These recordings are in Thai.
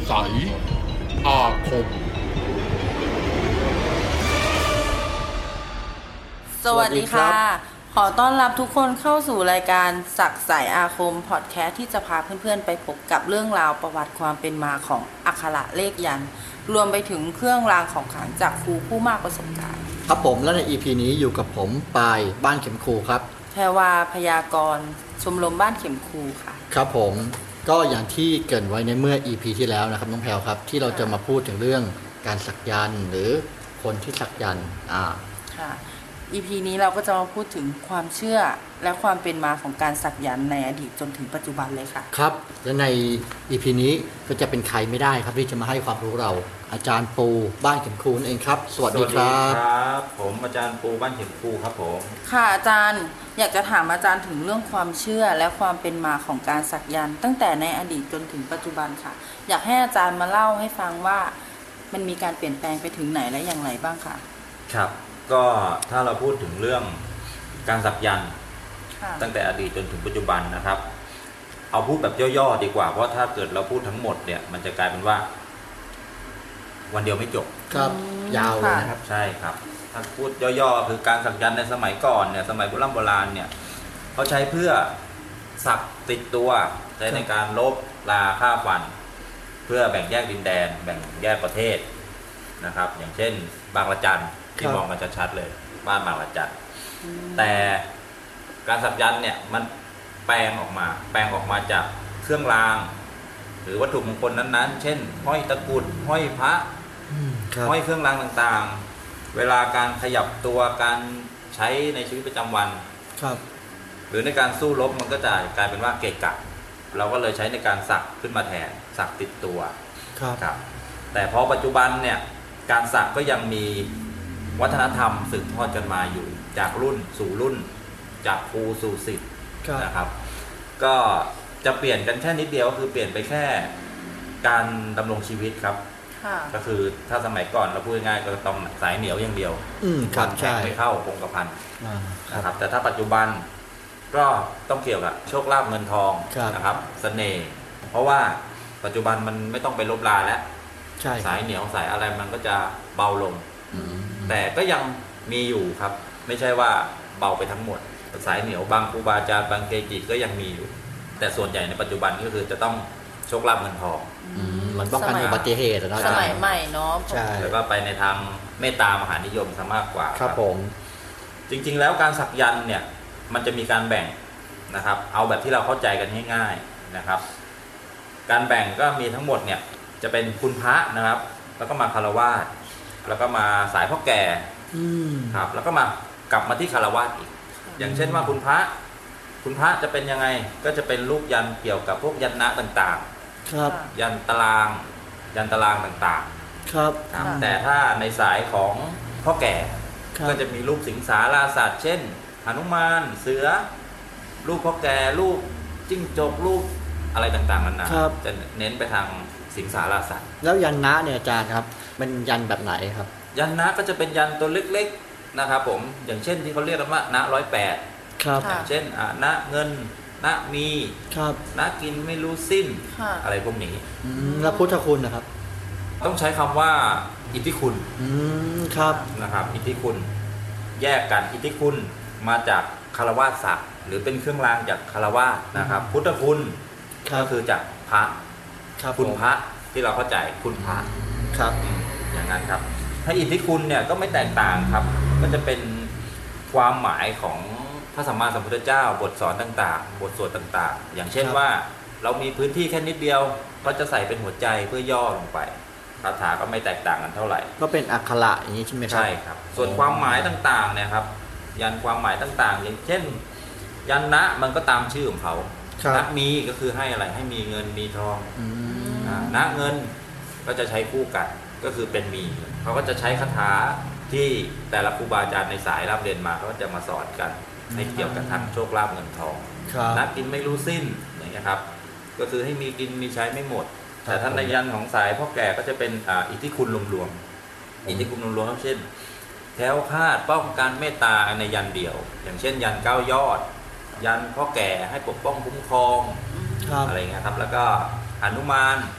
ใสอาคมสวัสดีค่ะขอต้อนรับทุกคนเข้าสู่รายการศักดิ์ใสอาคมพอดแคสต์ที่จะพาเพื่อนๆไปพบกับเรื่องราวประวัติความเป็นมาของอักขระเลขยันต์รวมไปถึงเครื่องรางของขลังจากครูผู้มากประสบการณ์ครับผมและใน EP นี้อยู่กับผมปายบ้านเข็มครูครับแพรวาพยากรณ์ชมรมบ้านเข็มครูค่ะครับผมก็อย่างที่เกริ่นไว้ในเมื่อ EP ที่แล้วนะครับน้องแพรวครับที่เราจะมาพูดถึงเรื่องการสักยันต์หรือคนที่สักยันต์ค่ะ EP นี้เราก็จะมาพูดถึงความเชื่อและความเป็นมาของการสักยันต์ในอดีตจนถึงปัจจุบันเลยค่ะครับและใน EP นี้ก็จะเป็นใครไม่ได้ครับที่จะมาให้ความรู้เราอาจารย์ปูบ้านเข็มครูนั่นเองครับสวัสดีครับผมอาจารย์ปูบ้านเข็มครูครับผมค่ะอาจารย์อยากจะถามอาจารย์ถึงเรื่องความเชื่อและความเป็นมาของการสักยันต์ตั้งแต่ในอดีตจนถึงปัจจุบันค่ะอยากให้อาจารย์มาเล่าให้ฟังว่ามันมีการเปลี่ยนแปลงไปถึงไหนและอย่างไรบ้างค่ะครับก็ถ้าเราพูดถึงเรื่องการสักยันต์ตั้งแต่อดีตจนถึงปัจจุบันนะครับเอาพูดแบบย่อๆดีกว่าเพราะถ้าเกิดเราพูดทั้งหมดเนี่ยมันจะกลายเป็นว่าวันเดียวไม่จบครับยาวเลยนะครับใช่ครับถ้าพูดย่อๆคือการสักยันต์ในสมัยก่อนเนี่ยสมัยโบราณเนี่ยเขาใช้เพื่อสักติดตัวใช้ในการลบราฆ่าฟันเพื่อแบ่งแยกดินแดนแบ่งแยกประเทศนะครับอย่างเช่นบางระจันที่มองกันชัดๆเลยบ้านบางระจันแต่การสักยันต์เนี่ยมันแปลงออกมาจากเครื่องรางหรือวัตถุมงคลนั้นๆเช่นห้อยตะกรุดห้อยพระห้อยเครื่องรางต่างๆเวลาการขยับตัวการใช้ในชีวิตประจำวันหรือในการสู้รบมันก็จะกลายเป็นว่าเกะกะเราก็เลยใช้ในการสักขึ้นมาแทนสักติดตัวครับแต่พอปัจจุบันเนี่ยการสักก็ยังมีวัฒนธรรมสืบทอดกันมาอยู่จากรุ่นสู่รุ่นจากครูสู่ศิษย์นะครับก็จะเปลี่ยนกันแค่นิดเดียวก็คือเปลี่ยนไปแค่การดำรงชีวิตครับก็คือถ้าสมัยก่อนเราพูดง่ายๆก็ต้องสายเหนียวอย่างเดียวครับใช่ไม่เข้าคงกระพันนะครับแต่ถ้าปัจจุบันก็ต้องเกี่ยวกับโชคลาภเงินทองนะครับเสน่ห์เพราะว่าปัจจุบันมันไม่ต้องไปลบลาแล้วสายเหนียวสายอะไรมันก็จะเบาลงแต่ก็ยังมีอยู่ครับไม่ใช่ว่าเบาไปทั้งหมดสายเหนียวบางครูบาอาจารย์บางเกจิก็ยังมีอยู่แต่ส่วนใหญ่ในปัจจุบันก็คือจะต้องโชคลาภเงินทองมันป้องกันอุบัติเหตุนะสมัยใหม่เนาะใช่แล้วก็ไปในทางเมตตามหานิยมซะมากกว่าครับผมจริงๆแล้วการสักยันต์เนี่ยมันจะมีการแบ่งนะครับเอาแบบที่เราเข้าใจกันง่ายๆนะครับการแบ่งก็มีทั้งหมดเนี่ยจะเป็นคุณพระนะครับแล้วก็มาคฤหัสถ์แล้วก็มาสายพ่อแก่ครับแล้วก็มากลับมาที่คฤหัสถ์อีกอย่างเช่นว่าคุณพระจะเป็นยังไงก็จะเป็นรูปยันเกี่ยวกับพวกยันนะต่างๆครับยันตารางต่างๆครับแต่ถ้าในสายของพ่อแก่ก็จะมีรูปสิงสาราสัตว์เช่นหนุมานเสือรูปพ่อแก่รูปจิ้งจกรูปอะไรต่างๆนั่นนะจะเน้นไปทางสิงสาราสัตว์แล้วยันนะเนี่ยอาจารย์ครับเป็นยันแบบไหนครับยันนะก็จะเป็นยันตัวเล็กๆนะครับผมอย่างเช่นที่เขาเรียกกันว่าณ108 ครับอย่างเช่นณเงินณมีณกินไม่รู้สิ้นอะไรพวกนี้แล้วพุทธคุณนะครับต้องใช้คำว่าอิทธิคุณครับนะครับอิทธิคุณแยกกันอิทธิคุณมาจากคฤหัสถ์ศักดิ์หรือเป็นเครื่องรางจากคฤหัสถ์นะครับพุทธคุณก็คือจากพระคุณพระที่เราเข้าใจคุณพระครับอย่างนั้นครับถ้าอิทธิคุณเนี่ยก็ไม่แตกต่างครับก็จะเป็นความหมายของพระสัมมาสัมพุทธเจ้าบทสอนต่างๆบทสวดต่างๆอย่างเช่นว่าเรามีพื้นที่แค่นิดเดียวก็จะใส่เป็นหัวใจเพื่อย่อลงไปคาถาก็ไม่แตกต่างกันเท่าไหร่ก็เป็นอักขระอย่างนี้ใช่ไหมครับใช่ครับส่วนความหมายต่างๆเนี่ยครับยันความหมายต่างๆอย่างเช่นยันนะมันก็ตามชื่อของเขาณมีก็คือให้อะไรให้มีเงินมีทองณเงินก็จะใช้คู่กันก็คือเป็นมีเขาก็จะใช้คาถาที่แต่ละครูบาอาจารย์ในสายรับเรียนมาเขาก็จะมาสอนกันให้เกี่ยวกับทางโชคลาภเงินทองนักกินไม่รู้สิ้นอย่างเงี้ยครับก็คือให้มีกินมีใช้ไม่หมดแต่ท่านในยันของสายพ่อแก่ก็จะเป็นอิทธิคุณรวมๆอิทธิคุณรวมๆเช่นแคล้วคลาดป้องกันเมตตาในยันเดียวอย่างเช่นยัน9ยอดยันพ่อแก่ให้ปกป้องคุ้มครองอะไรเงี้ยครับแล้วก็หนุมาน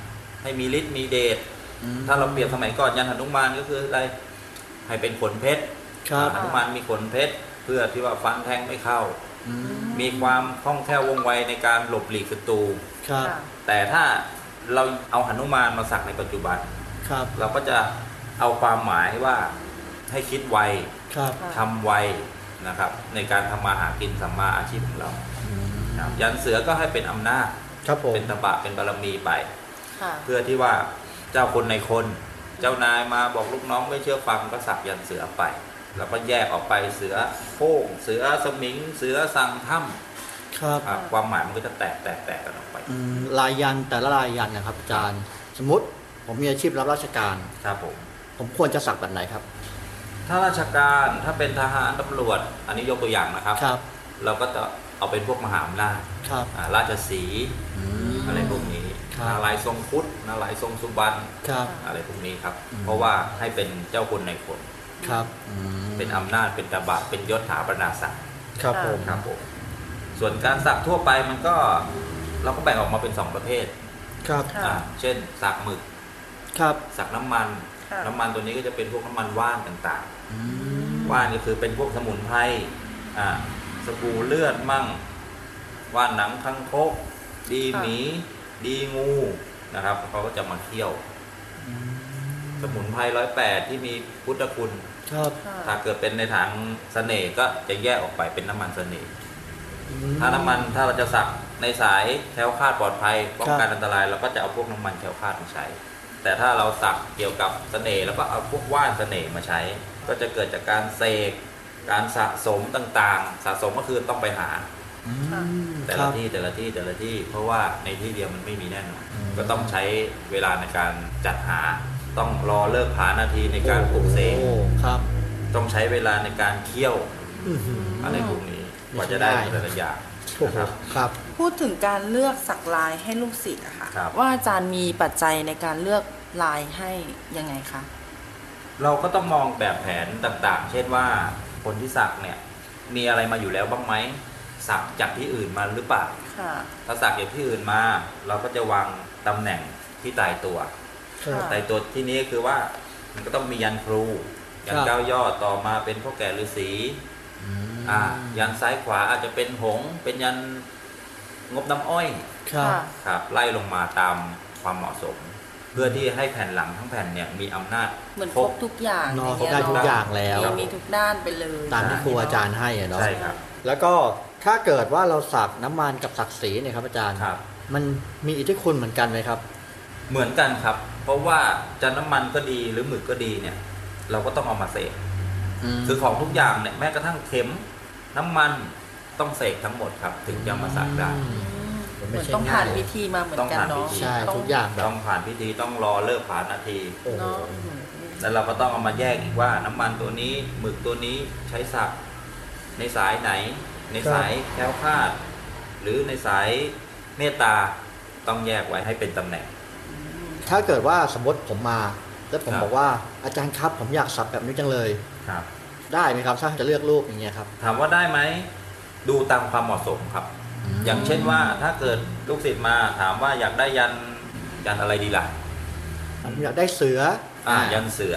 ให้มีฤทธิ์มีเดชถ้าเราเปรียบสมัยก่อนยันหนุมานก็คืออะไรให้เป็นขนเพชรหนุมานมีขนเพชรเพื่อที่ว่าฟันแทงไม่เข้ามีความคล่องแคล่วว่องไวในการหลบหลีกศัตรูแต่ถ้าเราเอาหนุมานมาสักในปัจจุบันเราก็จะเอาความหมายว่าให้คิดไวทำไวนะครับในการทำมาหากินสัมมาอาชีพของเรายันเสือก็ให้เป็นอำนาจเป็นตบะเป็นบารมีไปเพื่อที่ว่าเจ้าคนในคนเจ้านายมาบอกลูกน้องไม่เชื่อฟังก็สักยันเสือไปแล้วก็แยกออกไปเสือโค้งเสือสมิงเสือสั่งถ้ำความหมายมันก็จะแตกกันออกไปลายยันแต่ละลายยันนะครับอาจารย์สมมติผมมีอาชีพรับราชการครับผมควรจะสักแบบไหนครับถ้าราชการถ้าเป็นทหารตำรวจอันนี้ยกตัวอย่างนะครับเราก็จะเอาเป็นพวกมหาอำนาจราชสีอะไรพวกนี้นาลายทรงพุทธนาลายทรงสุบรรณอะไรพวกนี้ครับเพราะว่าให้เป็นเจ้าคนในคนเป็นอำนาจเป็นตบะเป็นยศถาบรรดาศักดิ์ครับผมส่วนการสักทั่วไปมันก็เราก็แบ่งออกมาเป็น2ประเภทเช่นสักหมึกสักน้ำมันตัวนี้ก็จะเป็นพวกน้ำมันว่านต่างๆว่านก็คือเป็นพวกสมุนไพรสบู่เลือดมั่งว่านหนังคังคกดีหมีดีงูนะครับเขาก็จะมาเคี่ยวสมุนไพร108ที่มีพุทธคุณถ้าเกิดเป็นในทางเสน่ห์ก็จะแยกออกไปเป็นน้ำมันเสน่ห์ถ้าเราจะสักในสายแคล้วคลาดปลอดภัยป้องกันอันตรายเราก็จะเอาพวกน้ำมันแคล้วคลาดมาใช้แต่ถ้าเราสักเกี่ยวกับเสน่ห์แล้วก็เอาพวกว่านเสน่ห์มาใช้ก็จะเกิดจากการเสกการสะสมต่างๆสะสมก็คือต้องไปหาแต่ละที่เพราะว่าในที่เดียวมันไม่มีแน่นอนก็ต้องใช้เวลาในการจัดหาต้องรอเลิกผานาทีในการปลุกเสกต้องใช้เวลาในการเคี่ยวอะไรพวกนี้กว่าจะได้แต่ละอย่างครับพูดถึงการเลือกสักลายให้ลูกศิษย์อะค่ะว่าอาจารย์มีปัจจัยในการเลือกลายให้ยังไงคะเราก็ต้องมองแบบแผนต่างๆเช่นว่าคนที่สักเนี่ยมีอะไรมาอยู่แล้วบ้างไหมสักจากที่อื่นมาหรือเปล่าถ้าสักจากที่อื่นมาเราก็จะวางตำแหน่งที่ตายตัวที่นี้คือว่ามันก็ต้องมียันครูยัน9 ยอดต่อมาเป็นพ่อแก่ฤาษียันซ้ายขวาอาจจะเป็นหงส์เป็นยันงบน้ำอ้อยครับไล่ลงมาตามความเหมาะสมเพื่อที่ให้แผ่นหลังทั้งแผ่นเนี่ยมีอำนาจเหมือนครบทุกอย่างได้ทุกอย่างแล้วมีทุกด้านไปเลยตามที่ครูอาจารย์ให้เนาะใช่ครับแล้วก็ถ้าเกิดว่าเราสักน้ำมันกับสักสีเนี่ยครับอาจารย์มันมีอิทธิคุณเหมือนกันไหมครับเหมือนกันครับเพราะว่าจะน้ำมันก็ดีหรือหมึกก็ดีเนี่ยเราก็ต้องเอามาเสกคือของทุกอย่างเนี่ยแม้กระทั่งเข็มน้ำมันต้องเสกทั้งหมดครับถึงจะมาสักได้เหมือนต้องผ่านพิธีมาเหมือนกันเนาะใช่ทุกอย่างต้องผ่านพิธีต้องรอเลิกผ่านนาทีแล้วเราก็ต้องเอามาแยกอีกว่าน้ำมันตัวนี้หมึกตัวนี้ใช้สักในสายไหนในสายแคล้วคลาดหรือในสายเมตตาต้องแยกไว้ให้เป็นตำแหน่งถ้าเกิดว่าสมมติผมมาแล้วผมบอกว่าอาจารย์ครับผมอยากสักแบบนี้จังเลยครับได้ไหมครับถ้าจะเลือกรูปอย่างเงี้ยครับถามว่าได้ไหมดูตามความเหมาะสมครับอย่างเช่นว่าถ้าเกิดลูกศิษย์มาถามว่าอยากได้ยันอะไรดีล่ะอยากได้เสือยันเสือ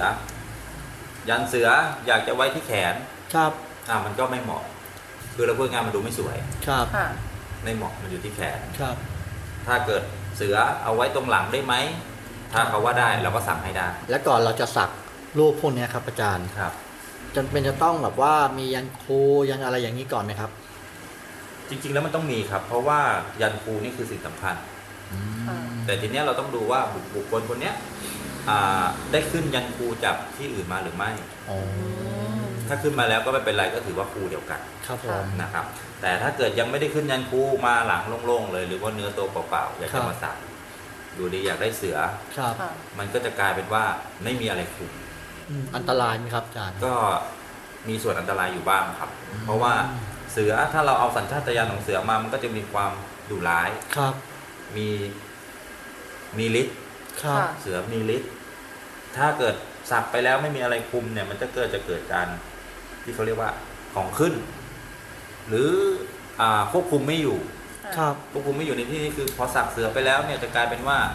อยากจะไว้ที่แขนครับมันก็ไม่เหมาะคือเราพูดง่ายมันดูไม่สวยครับไม่เหมาะมันอยู่ที่แขนครับถ้าเกิดเสือเอาไว้ตรงหลังได้ไหมถ้าเขาว่าได้เราก็สั่งให้ได้และก่อนเราจะสักรูปพวกนี้ครับอาจารย์ครับจำเป็นจะต้องแบบว่ามียันครูยันอะไรอย่างนี้ก่อนไหมครับจริงๆแล้วมันต้องมีครับเพราะว่ายันครูนี่คือสิ่งสำคัญแต่ทีนี้เราต้องดูว่าบุคคลคนนี้ได้ขึ้นยันครูจากที่อื่นมาหรือไม่ถ้าขึ้นมาแล้วก็ไม่เป็นไรก็ถือว่าครูเดียวกันครับผมนะครับแต่ถ้าเกิดยังไม่ได้ขึ้นยันครูมาหลังโล่งๆเลยหรือว่าเนื้อตัวเปล่าๆอยากจะมาสักดูดีอยากได้เสือมันก็จะกลายเป็นว่าไม่มีอะไรคุมอันตรายไหมครับอาจารย์ก็มีส่วนอันตรายอยู่บ้างครับเพราะว่าเสือถ้าเราเอาสัญชาตญาณของเสือมามันก็จะมีความดุร้ายครับมีฤทธิ์เสือมีฤทธิ์ถ้าเกิดสักไปแล้วไม่มีอะไรคุมเนี่ยมันจะเกิดการที่เขาเรียกว่าของขึ้นหรือควบคุมไม่อยู่ควบคุมไม่อยู่ในที่นี้คือพอสักเสือไปแล้วเนี่ยจะกลายเป็นว่า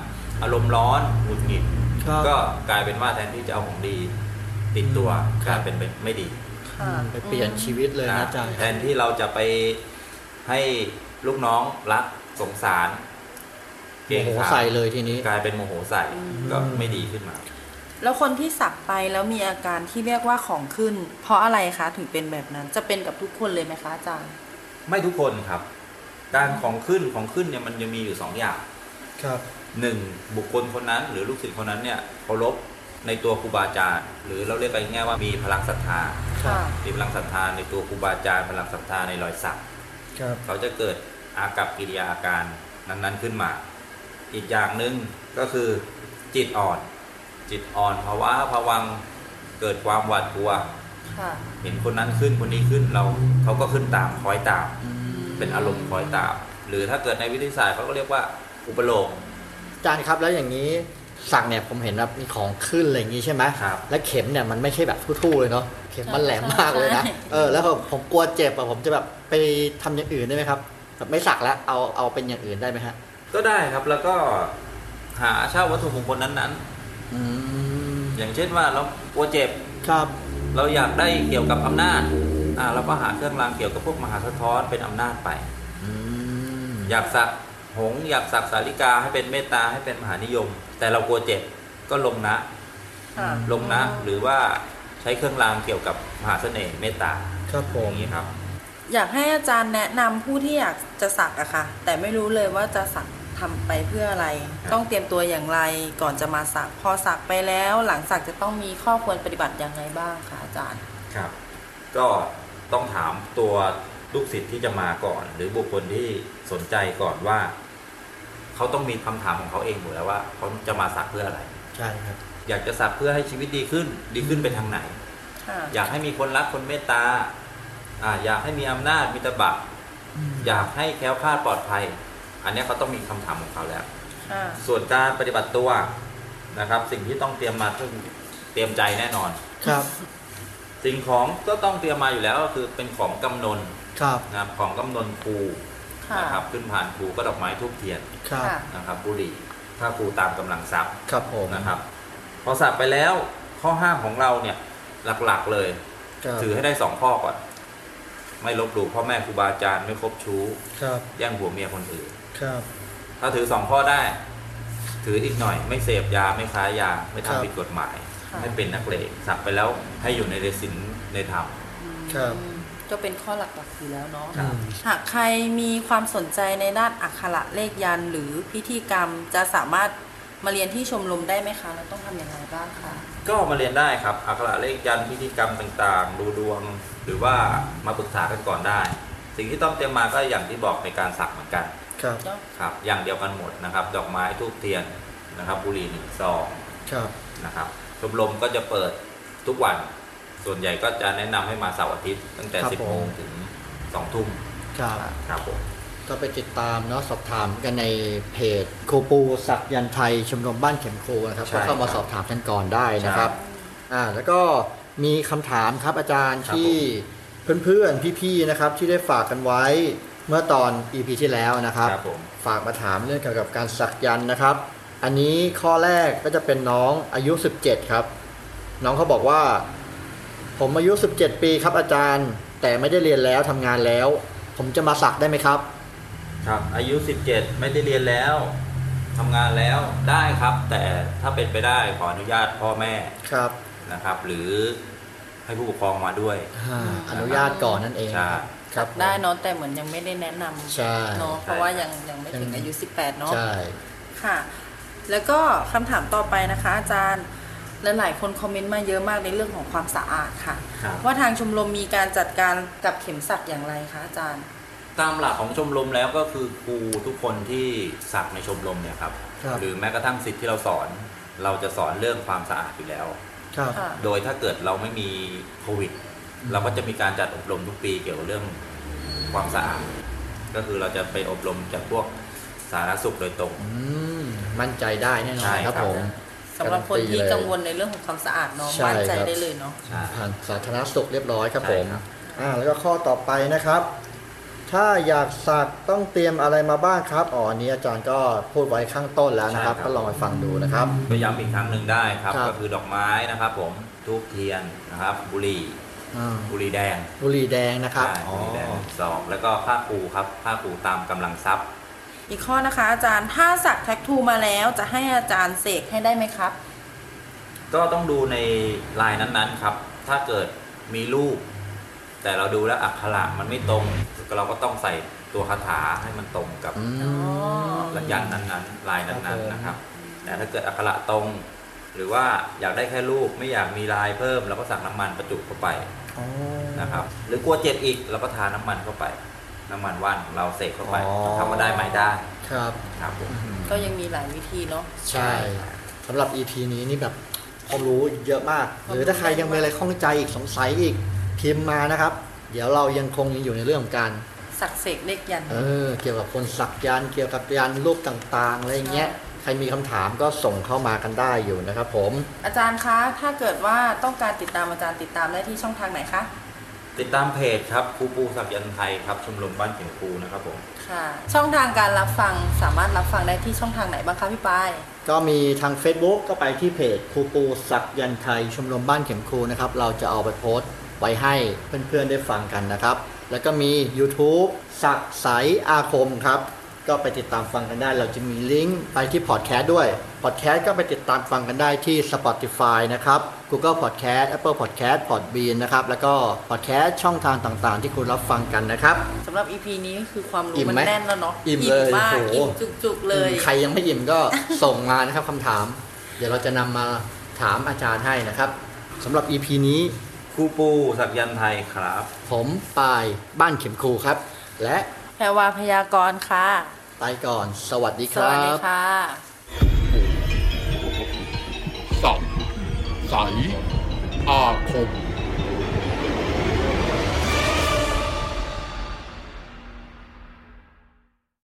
อารมณ์ร้อนหงุดหงิดครับก็กลายเป็นว่าแทนที่จะเอาของดีติดตัวคกรับลายเป็นไม่ดีค่ะไปเปลี่ยนชีวิตเลยนะอาจารย์แทนที่เราจะไปให้ลูกน้องรักสงสารโมโหใส่เลยทีนี้กลายเป็นโมโหใส่ก็ไม่ดีขึ้นมาแล้วคนที่สักไปแล้วมีอาการที่เรียกว่าของขึ้น เพราะอะไรคะถึงเป็นแบบนั้น จะเป็นกับทุกคนเลยไหมคะอาจารย์ไม่ทุกคนครับ การของขึ้นเนี่ยมันจะมีอยู่2 อย่างครับหนึ่งบุคคลคนนั้นหรือลูกศิษย์คนนั้นเนี่ยเคารพในตัวครูบาอาจารย์หรือเราเรียกกันง่ายๆว่ามีพลังศรัทธาค่ะมีพลังศรัทธาในตัวครูบาอาจารย์พลังศรัทธาในรอยสักครับเขาจะเกิดอากับกิริยาอาการนั้นๆขึ้นมา อีกอย่างหนึ่งก็คือจิตอ่อนภาวะภวังค์เกิดความหวาดกลัวค่ะเห็นคนนั้นขึ้นคนนี้ขึ้นเขาก็ขึ้นตามคอยตาม เป็นอารมณ์คอยตาม หรือถ้าเกิดในวิทยาศาสตร์เขาก็เรียกว่าอุปโลกอาจารย์ครับแล้วอย่างนี้สักเนี่ยผมเห็นแบบมีของขึ้นอะไรอย่างนี้ใช่ไหมครับและเข็มเนี่ยมันไม่ใช่แบบทู่ๆเลยเนาะเข็มมันแหลมมากเลยนะใช่แล้วผมกลัวเจ็บอะผมจะแบบไปทำอย่างอื่นได้ไหมครับแบบไม่สักแล้วเอาเป็นอย่างอื่นได้ไหมฮะก็ได้ครับแล้วก็หาเช่าวัตถุมงคลนั้นอืมๆ อย่างเช่นว่าเรากลัวเจ็บครับเราอยากได้เกี่ยวกับอำนาจเราก็หาเครื่องรางเกี่ยวกับพวกมหาสะท้อนเป็นอำนาจไปอืมอยากสักหงส์อยากสักสาริกาให้เป็นเมตตาให้เป็นมหานิยม แต่เรากลัวเจ็บก็ลงนะค่ะลงนะหรือว่าใช้เครื่องรางเกี่ยวกับมหาเสน่ห์เมตตาครับผอมย่างนี้ครับอยากให้อาจารย์แนะนำผู้ที่อยากจะสักอะค่ะ แต่ไม่รู้เลยว่าจะสักทำไปเพื่ออะไรครับต้องเตรียมตัวอย่างไรก่อนจะมาสัก พอสักไปแล้วหลังสักจะต้องมีข้อควรปฏิบัติอย่างไรบ้างคะอาจารย์ครับ ก็ต้องถามตัวลูกศิษย์ที่จะมาก่อน หรือบุคคลที่สนใจก่อนว่าเขาต้องมีคำถามของเขาเองหมดแล้วว่าเขาจะมาสักเพื่ออะไรใช่ครับอยากจะสักเพื่อให้ชีวิตดีขึ้นไปทางไหนค่ะอยากให้มีคนรักคนเมตตาอยากให้มีอำนาจมีตบะอยากให้แคล้วคลาดปลอดภัย อันนี้เขาต้องมีคำถามของเขาแล้วค่ะส่วนการปฏิบัติตัวนะครับ สิ่งที่ต้องเตรียมมาคือเตรียมใจแน่นอนครับสิ่งของก็ต้องเตรียมมาอยู่แล้วก็คือเป็นของกำนนครับนะครับของกำนนครูค่ะนะครับขึ้นผ่านครูก็ดอกไม้ทูบเทียนครับค่ะนะครับบุหรี่ถ้าครูตามกำลังทรัพย์ครับผมนะครับ พอสักไปแล้วข้อห้ามของเราเนี่ยหลักๆเลยครับถือให้ได้2 ข้อก่อน ไม่ลบหลู่พ่อแม่ครูบาอาจารย์ไม่คบชู้ครับแย่งผัวเมียคนอื่นครับถ้าถือ2 ข้อได้ ถืออีกหน่อย ไม่เสพยาไม่ค้ายาไม่ครับทำผิดกฎหมายค่ะไม่เป็นนักเลงสักไปแล้วให้อยู่ในศีลในธรรมครับก็เป็นข้อหลักๆอยู่แล้วเนาะครับหากใครมีความสนใจในด้านอักขระเลขยันต์หรือพิธีกรรมจะสามารถมาเรียนที่ชมรมได้ไหมคะแล้วต้องทำอย่างไรบ้างคะก็มาเรียนได้ครับอักขระเลขยันต์พิธีกรรมต่างๆ ดูดวง หรือว่ามาปรึกษากันก่อนได้ สิ่งที่ต้องเตรียมมาก็อย่างที่บอกในการสักเหมือนกันครับครับอย่างเดียวกันหมดนะครับ ดอกไม้ทูบเทียนนะครับบุหรี่1 ซองครับนะครับชมรมก็จะเปิดทุกวัน ส่วนใหญ่ก็จะแนะนำให้มาเสาร์อาทิตย์ตั้งแต่ครับ 10 โมงถึง 2 ทุ่มครับครับผมก็ไปติดตามเนาะสอบถามกันในเพจครูปูสักยันต์ไทยชมรมบ้านเข็มครูนะครับใช่ก็เข้ามาสอบถามกันก่อนได้นะครับ แล้วก็มีคำถามครับอาจารย์ครับที่เพื่อนๆพี่ๆนะครับที่ได้ฝากกันไว้เมื่อตอน EP ที่แล้วนะครับครับผมฝากมาถามเรื่องเกี่ยวกับการสักยันต์นะครับ อันนี้ข้อแรกก็จะเป็นน้องอายุ 17 ครับ น้องเขาบอกว่า ผมอายุ 17 ปีครับอาจารย์ แต่ไม่ได้เรียนแล้วทำงานแล้ว ผมจะมาสักได้ไหมครับครับอายุ 17 ไม่ได้เรียนแล้วทำงานแล้วได้ครับ แต่ถ้าเป็นไปได้ขออนุญาตพ่อแม่ครับนะครับ หรือให้ผู้ปกครองมาด้วยอนุญาตก่อนนั่นเองใช่ครับได้เนาะแต่เหมือนยังไม่ได้แนะนำใช่เนาะเพราะว่ายังไม่ถึงอายุ 18 เนาะใช่ค่ะ แล้วก็คำถามต่อไปนะคะ อาจารย์หลายๆคนคอมเมนต์มาเยอะมากในเรื่องของความสะอาดค่ะครับว่าทางชมรมมีการจัดการกับเข็มสักอย่างไรคะอาจารย์ตามหลักของชมรมแล้วก็คือครูทุกคนที่สักในชมรมเนี่ยครับครับหรือแม้กระทั่งศิษย์ที่เราสอนเราจะสอนเรื่องความสะอาดอยู่แล้วครับค่ะโดยถ้าเกิดเราไม่มีโควิด เราก็จะมีการจัดอบรมทุกปีเกี่ยวกับเรื่องความสะอาด ก็คือเราจะไปอบรมจากพวกสาธารณสุขโดยตรงมั่นใจได้แน่นอใช่นคครัรับ บผมสำหรับคนที่การันตีเลยกังวลในเรื่องของความสะอาดเนาะใช่มั่นใจครับได้เลยเนาะใช่ผ่านสาธารณสุขเรียบร้อยครับใช่ผมครับแล้วก็ข้อต่อไปนะครับ ถถ้าอยากสักต้องเตรียมอะไรมาบ้างครับอ๋ออันนี้อาจารย์ก็พูดไว้ข้างต้นแล้วนะครับใช่ครับก็ลองไปฟังดูนะครับก็ย้ำอีกครั้งหนึ่งได้ครับครับก็คือดอกไม้นะครับผมธูปเทียนนะครับบุหรี่อ่าบุหรี่แดงบุหรี่แดงนะครับใช่อ๋อบุหรี่แดงซองแล้วก็ผ้าปูครับผ้าปูตามกำลังทรัพย์อีกข้อนะคะอาจารย์ถ้าสักแท็กทูมาแล้วจะให้อาจารย์เสกให้ได้ไหมครับก็ต้องดูในลายนั้นๆครับ ถ้าเกิดมีรูป แต่เราดูแล้วอักขระมันไม่ตรงเราก็ต้องใส่ตัวคาถาให้มันตรงกับอืมลักยันต์นั้นๆ ลายนั้นครับผมๆนะครับ แต่ถ้าเกิดอักขระตรง หรือว่าอยากได้แค่รูปไม่อยากมีลายเพิ่มเราก็สักน้ำมันประจุเข้าไปอ๋อนะครับหรือกลัวเจ็บอีกเราก็ทาน้ำมันเข้าไป น้ำมันว่านของเราเสกเข้าไปอ๋อทำมาได้ไหมได้ครับครับผมก็ยังมีหลายวิธีเนาะใช่สำหรับ EP นี้นี่แบบความรู้เยอะมาก หรือถ้าใครยังมีอะไรข้องใจอีกสงสัยอีกพิมพ์มานะครับ เดี๋ยวเรายังคงอยู่ในเรื่องของการสักเสกเลขยันต์เกี่ยวกับคนสักยันต์เกี่ยวกับยันต์รูปต่างๆอะไรอย่างเงี้ยใครมีคำถามก็ส่งเข้ามากันได้อยู่นะครับผมอาจารย์คะถ้าเกิดว่าต้องการติดตามอาจารย์ติดตามได้ที่ช่องทางไหนคะติดตามเพจครับครูปูสักยันต์ไทยครับชมรมบ้านเขียงครูนะครับผมค่ะ ช่องทางการรับฟังสามารถรับฟังได้ที่ช่องทางไหนบ้างคะพี่ปายก็มีทาง Facebook ก็ไปที่เพจครูปูสักยันต์ไทยชมรมบ้านเข็มครูนะครับเราจะเอาไปโพสต์ไว้ให้เพื่อนๆได้ฟังกันนะครับ แล้วก็มี YouTube สักใสอาคมครับก็ไปติดตามฟังกันได้เราจะมีลิงก์ไปที่พอดแคสต์ด้วยพอดแคสต์ก็ไปติดตามฟังกันได้ที่ Spotify นะครับ Google Podcast Apple Podcast Podbean นะครับแล้วก็พอดแคสต์ช่องทางต่างๆ ที่คุณรับฟังกันนะครับสำหรับ EP นี้คือความรู้อิ่มมันไหมแน่นแล้วเนาะอิ่มเลยมากโอ้โหอิ่มจุกๆเลยใครยังไม่อิ่มก็ ส่งมานะครับคำถาม เดี๋ยวเราจะนำมาถามอาจารย์ให้นะครับสำหรับ EP นี้ครูปูสักยันต์ไทยครับผมปายบ้านเข็มครูครับ และแพรวาพยากรณ์ค่ะไปก่อน สวัสดีคสรัวัสดีบค่ะสักใสอาคม